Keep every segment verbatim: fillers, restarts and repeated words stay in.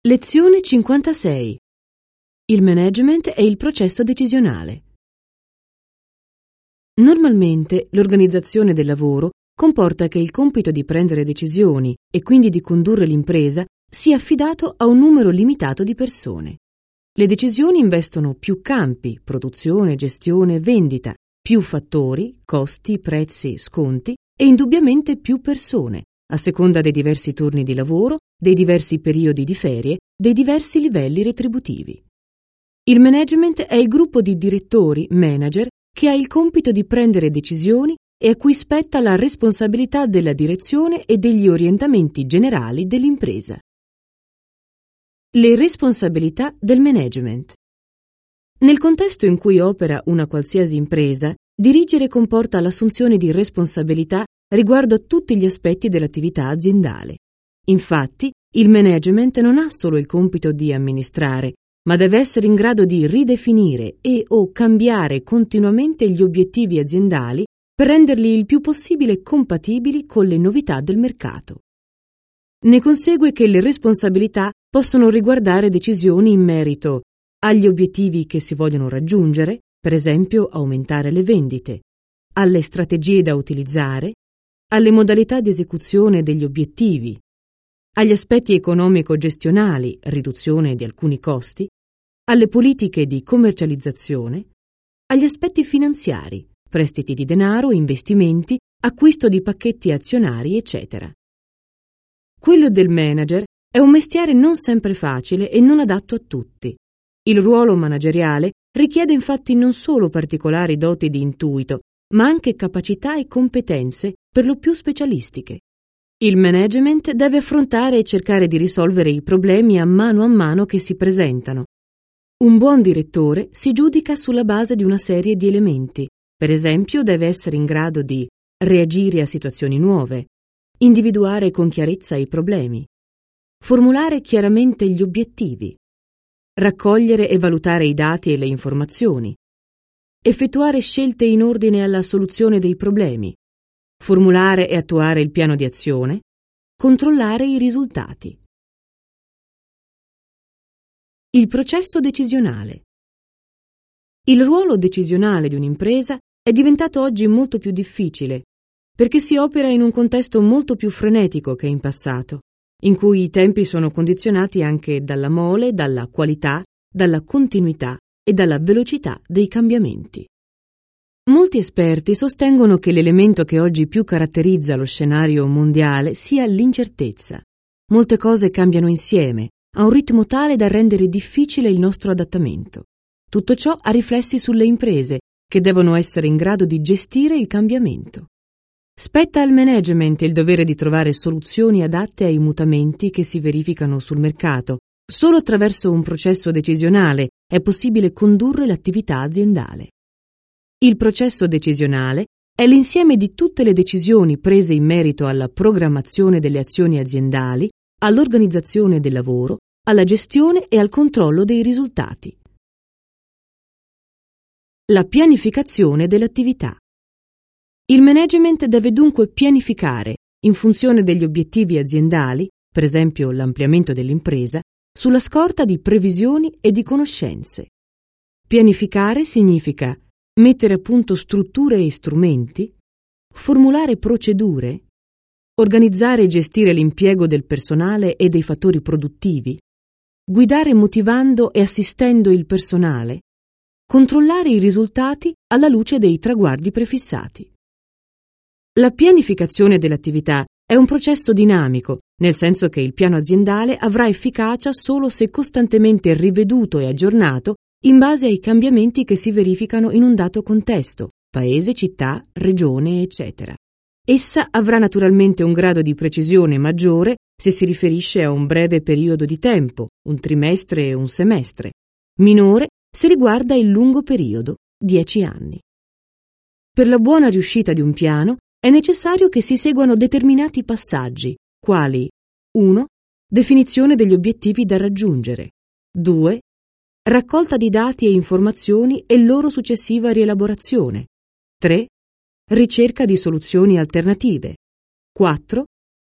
Lezione cinquantasei. Il management e il processo decisionale. Normalmente l'organizzazione del lavoro comporta che il compito di prendere decisioni e quindi di condurre l'impresa sia affidato a un numero limitato di persone. Le decisioni investono più campi, produzione, gestione, vendita, più fattori, costi, prezzi, sconti e indubbiamente più persone, a seconda dei diversi turni di lavoro, dei diversi periodi di ferie, dei diversi livelli retributivi. Il management è il gruppo di direttori, manager, che ha il compito di prendere decisioni e a cui spetta la responsabilità della direzione e degli orientamenti generali dell'impresa. Le responsabilità del management. Nel contesto in cui opera una qualsiasi impresa, dirigere comporta l'assunzione di responsabilità riguardo a tutti gli aspetti dell'attività aziendale. Infatti, il management non ha solo il compito di amministrare, ma deve essere in grado di ridefinire e o cambiare continuamente gli obiettivi aziendali per renderli il più possibile compatibili con le novità del mercato. Ne consegue che le responsabilità possono riguardare decisioni in merito agli obiettivi che si vogliono raggiungere, per esempio aumentare le vendite, alle strategie da utilizzare, alle modalità di esecuzione degli obiettivi, agli aspetti economico-gestionali, riduzione di alcuni costi, alle politiche di commercializzazione, agli aspetti finanziari, prestiti di denaro, investimenti, acquisto di pacchetti azionari, eccetera. Quello del manager è un mestiere non sempre facile e non adatto a tutti. Il ruolo manageriale richiede infatti non solo particolari doti di intuito, ma anche capacità e competenze per lo più specialistiche. Il management deve affrontare e cercare di risolvere i problemi a mano a mano che si presentano. Un buon direttore si giudica sulla base di una serie di elementi. Per esempio, deve essere in grado di reagire a situazioni nuove, individuare con chiarezza i problemi, formulare chiaramente gli obiettivi, raccogliere e valutare i dati e le informazioni, effettuare scelte in ordine alla soluzione dei problemi, formulare e attuare il piano di azione, controllare i risultati. Il processo decisionale. Il ruolo decisionale di un'impresa è diventato oggi molto più difficile perché si opera in un contesto molto più frenetico che in passato, in cui i tempi sono condizionati anche dalla mole, dalla qualità, dalla continuità e dalla velocità dei cambiamenti. Molti esperti sostengono che l'elemento che oggi più caratterizza lo scenario mondiale sia l'incertezza. Molte cose cambiano insieme, a un ritmo tale da rendere difficile il nostro adattamento. Tutto ciò ha riflessi sulle imprese, che devono essere in grado di gestire il cambiamento. Spetta al management il dovere di trovare soluzioni adatte ai mutamenti che si verificano sul mercato. Solo attraverso un processo decisionale è possibile condurre l'attività aziendale. Il processo decisionale è l'insieme di tutte le decisioni prese in merito alla programmazione delle azioni aziendali, all'organizzazione del lavoro, alla gestione e al controllo dei risultati. La pianificazione dell'attività. Il management deve dunque pianificare, in funzione degli obiettivi aziendali, per esempio l'ampliamento dell'impresa, sulla scorta di previsioni e di conoscenze. Pianificare significa mettere a punto strutture e strumenti, formulare procedure, organizzare e gestire l'impiego del personale e dei fattori produttivi, guidare motivando e assistendo il personale, controllare i risultati alla luce dei traguardi prefissati. La pianificazione dell'attività è un processo dinamico, nel senso che il piano aziendale avrà efficacia solo se costantemente riveduto e aggiornato in base ai cambiamenti che si verificano in un dato contesto, paese, città, regione, eccetera. Essa avrà naturalmente un grado di precisione maggiore se si riferisce a un breve periodo di tempo, un trimestre e un semestre, minore se riguarda il lungo periodo, dieci anni. Per la buona riuscita di un piano è necessario che si seguano determinati passaggi, quali uno. Definizione degli obiettivi da raggiungere. due. Raccolta di dati e informazioni e loro successiva rielaborazione. tre. Ricerca di soluzioni alternative. quattro.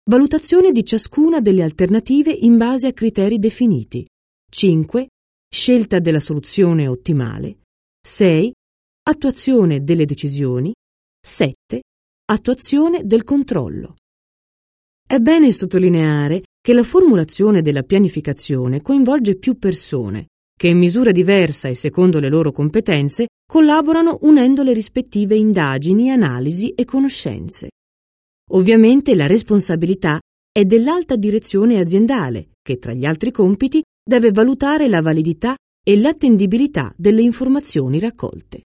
Valutazione di ciascuna delle alternative in base a criteri definiti. cinque. Scelta della soluzione ottimale. sei. Attuazione delle decisioni. sette. Attuazione del controllo. È bene sottolineare che la formulazione della pianificazione coinvolge più persone, che in misura diversa e secondo le loro competenze collaborano unendo le rispettive indagini, analisi e conoscenze. Ovviamente la responsabilità è dell'alta direzione aziendale, che tra gli altri compiti deve valutare la validità e l'attendibilità delle informazioni raccolte.